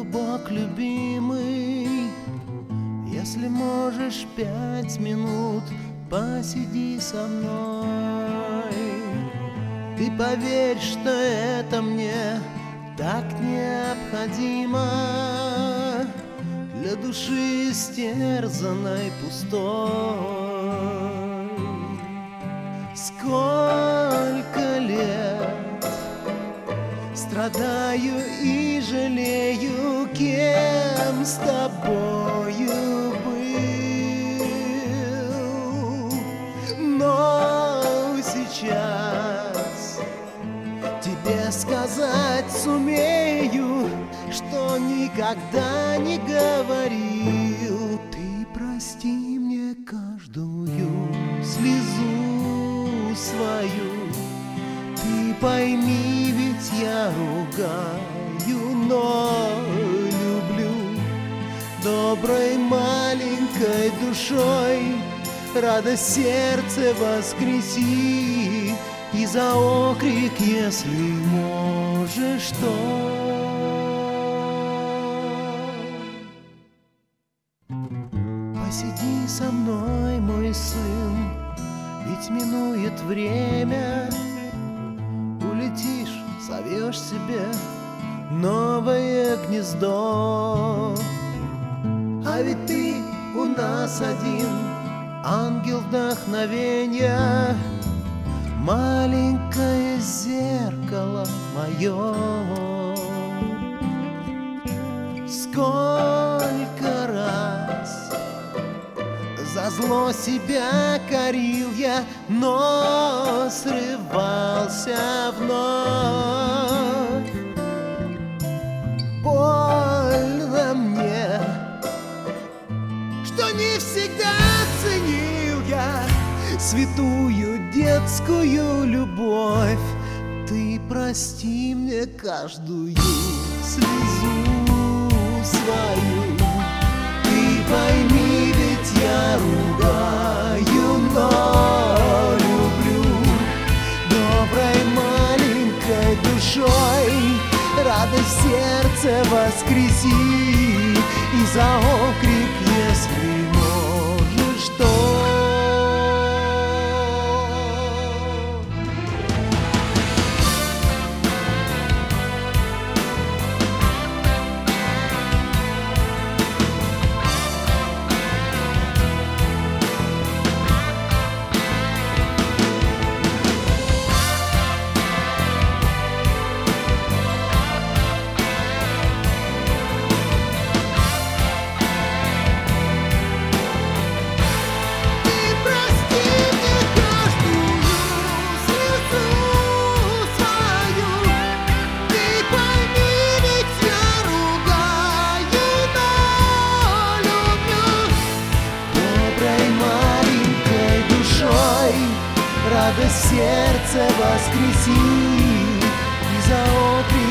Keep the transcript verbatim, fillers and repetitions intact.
Бог любимый, если можешь пять минут, посиди со мной. Ты поверь, что это мне так необходимо для души истерзанной, пустой. Сколько лет страдаю и жалею, кем с тобою был, но сейчас тебе сказать сумею, что никогда не говорил. Ты прости мне каждую слезу свою, ты пойми, ведь я ругаю, но люблю доброй маленькой душой. Радость сердце воскреси и за окрик, если можешь, то посиди со мной, мой сын, ведь минует время. Улетишь, зовешь себе новое гнездо, а ведь ты у нас один, ангел вдохновенья, маленькое зеркало мое. Сколько раз за зло себя корил я, но срывался вновь. Больно мне, что не всегда ценил я святую детскую любовь. Ты прости мне каждую слезу свою, ты пойми, ведь я ругаю, но люблю доброй маленькой душой. Радость сердце воскреси и за окрик, если можешь, то радость сердце воскреси и за окрик.